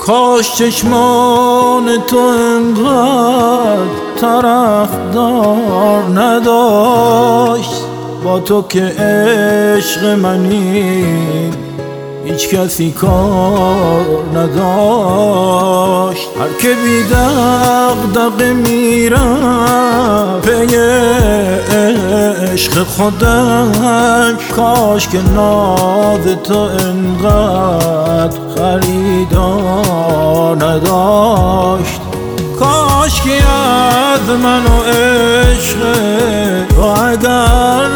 کاش چشمان تو انقدر طرفدار نداشت، با تو که عشق منی هیچ کسی کار نداشت. هر که بی دغدغه میرفت پی عشق خودش، کاش که ناز تو انقدر خریدار نداشت. کاش که از من و عشق تو اگر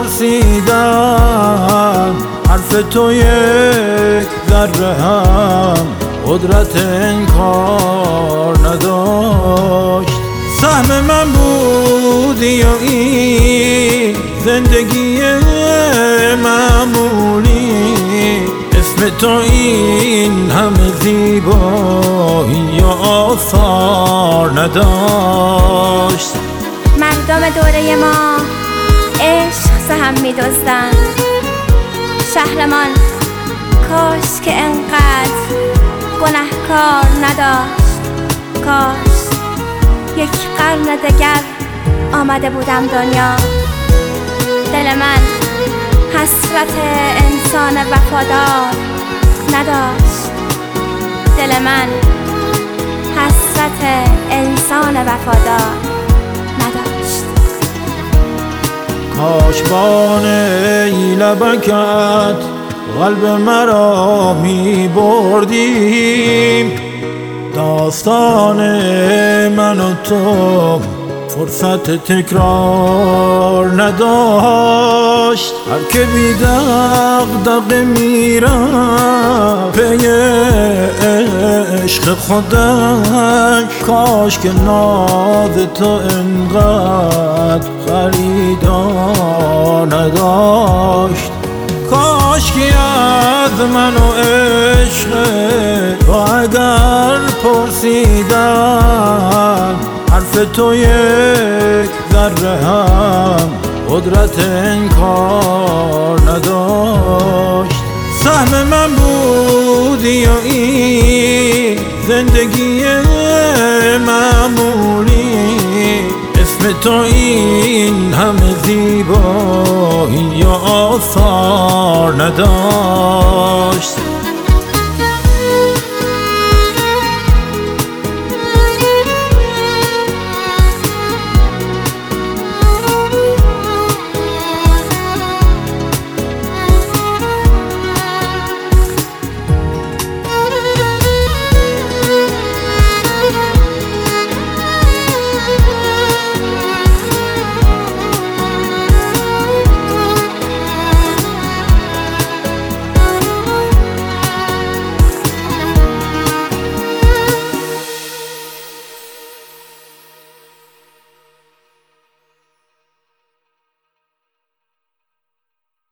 پرسیدم، حرف تو یک ذره هم قدرت انکار نداشت. سهم من بودی و این زندگی معمولی، اسم تو این همه زیبایی آثار نداشت. مردم دوره ما عشق سهم می دزدند، شهرمان کاش که انقدر گنهکار نداشت. کاش یک قرن دگر آمده بودم دنیا، دل من حسرت انسان وفادار نداشت. دل من حسرت انسان وفادار نداشت. کاش بان ای لبکت قلب مرا می بردیم، داستان من و تو فرصت تکرار نداشت. هر که بی دغدغه میرفت پی عشق خودش، کاش که ناز تو انقدر خریدار نداشت. کاش که از من و عشق تو اگر پرسیدم، حرف تو یک ذره هم قدرت انکار نداشت. سهم من بودی و این زندگی معمولی، اسم تو این همه زیبایی آثار نداشت.